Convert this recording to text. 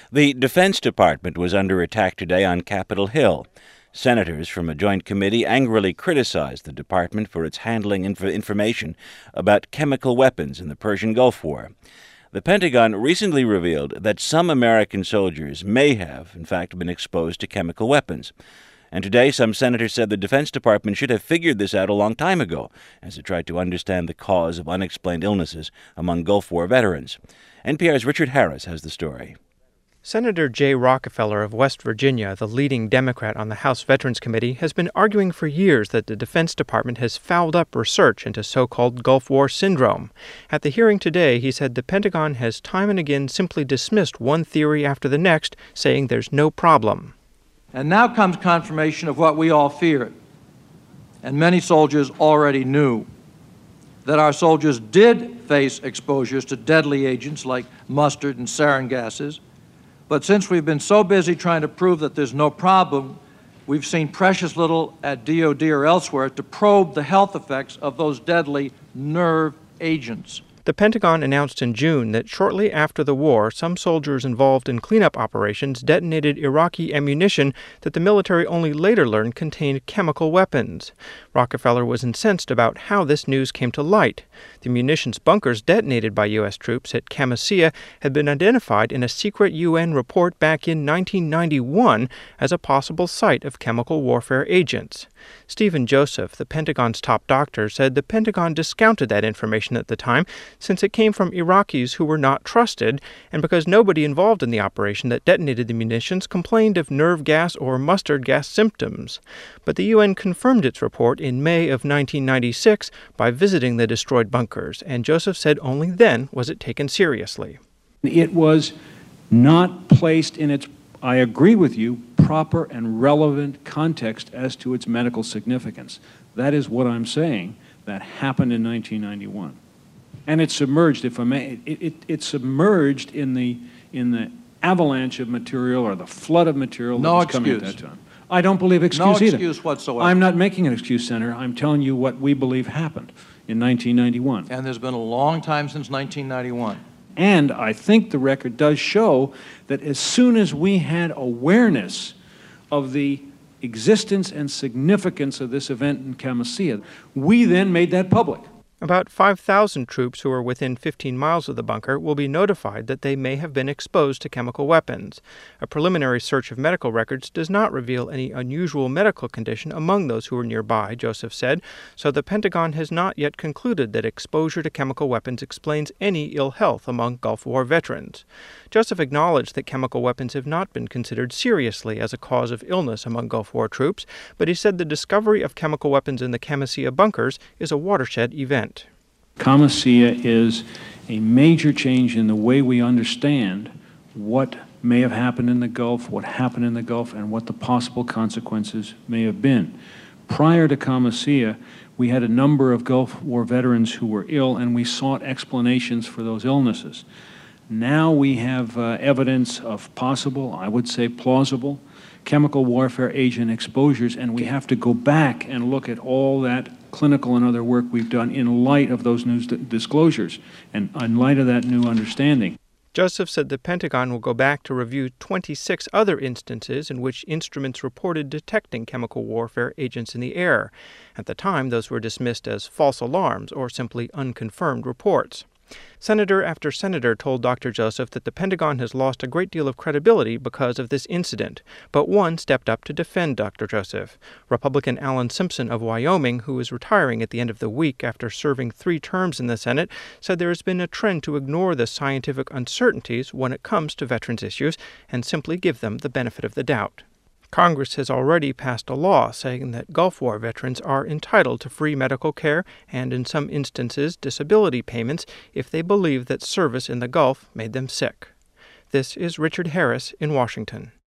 The Defense Department was under attack today on Capitol Hill. Senators from a joint committee angrily criticized the department for its handling information about chemical weapons in the Persian Gulf War. The Pentagon recently revealed that some American soldiers may have, in fact, been exposed to chemical weapons. And today, some senators said the Defense Department should have figured this out a long time ago as it tried to understand the cause of unexplained illnesses among Gulf War veterans. NPR's Richard Harris has the story. Senator Jay Rockefeller of West Virginia, the leading Democrat on the House Veterans Committee, has been arguing for years that the Defense Department has fouled up research into so-called Gulf War syndrome. At the hearing today, he said the Pentagon has time and again simply dismissed one theory after the next, saying there's no problem. And now comes confirmation of what we all feared, and many soldiers already knew, that our soldiers did face exposures to deadly agents like mustard and sarin gases. But since we've been so busy trying to prove that there's no problem, we've seen precious little at DOD or elsewhere to probe the health effects of those deadly nerve agents. The Pentagon announced in June that shortly after the war, some soldiers involved in cleanup operations detonated Iraqi ammunition that the military only later learned contained chemical weapons. Rockefeller was incensed about how this news came to light. The munitions bunkers detonated by U.S. troops at Qamishiyah had been identified in a secret UN report back in 1991 as a possible site of chemical warfare agents. Stephen Joseph, the Pentagon's top doctor, said the Pentagon discounted that information at the time since it came from Iraqis who were not trusted, and because nobody involved in the operation that detonated the munitions complained of nerve gas or mustard gas symptoms. But the UN confirmed its report in May of 1996 by visiting the destroyed bunkers, and Joseph said only then was it taken seriously. It was not placed in its, I agree with you, proper and relevant context as to its medical significance. That is what I'm saying. That happened in 1991. And it submerged, if I may, it submerged in the avalanche of material or the flood of material that was coming at that time. I don't believe excuse either. No excuse whatsoever. I'm not making an excuse, Senator. I'm telling you what we believe happened in 1991. And there's been a long time since 1991. And I think the record does show that as soon as we had awareness of the existence and significance of this event in Qamishiyah, we then made that public. About 5,000 troops who are within 15 miles of the bunker will be notified that they may have been exposed to chemical weapons. A preliminary search of medical records does not reveal any unusual medical condition among those who were nearby, Joseph said, so the Pentagon has not yet concluded that exposure to chemical weapons explains any ill health among Gulf War veterans. Joseph acknowledged that chemical weapons have not been considered seriously as a cause of illness among Gulf War troops, but he said the discovery of chemical weapons in the Qamishiyah bunkers is a watershed event. Qamishiyah is a major change in the way we understand what may have happened in the Gulf, what happened in the Gulf, and what the possible consequences may have been. Prior to Qamishiyah, we had a number of Gulf War veterans who were ill, and we sought explanations for those illnesses. Now we have evidence of possible, I would say plausible, chemical warfare agent exposures, and we have to go back and look at all that clinical and other work we've done in light of those new disclosures and in light of that new understanding. Joseph said the Pentagon will go back to review 26 other instances in which instruments reported detecting chemical warfare agents in the air. At the time, those were dismissed as false alarms or simply unconfirmed reports. Senator after senator told Dr. Joseph that the Pentagon has lost a great deal of credibility because of this incident, but one stepped up to defend Dr. Joseph. Republican Alan Simpson of Wyoming, who is retiring at the end of the week after serving 3 terms in the Senate, said there has been a trend to ignore the scientific uncertainties when it comes to veterans issues and simply give them the benefit of the doubt. Congress has already passed a law saying that Gulf War veterans are entitled to free medical care and, in some instances, disability payments if they believe that service in the Gulf made them sick. This is Richard Harris in Washington.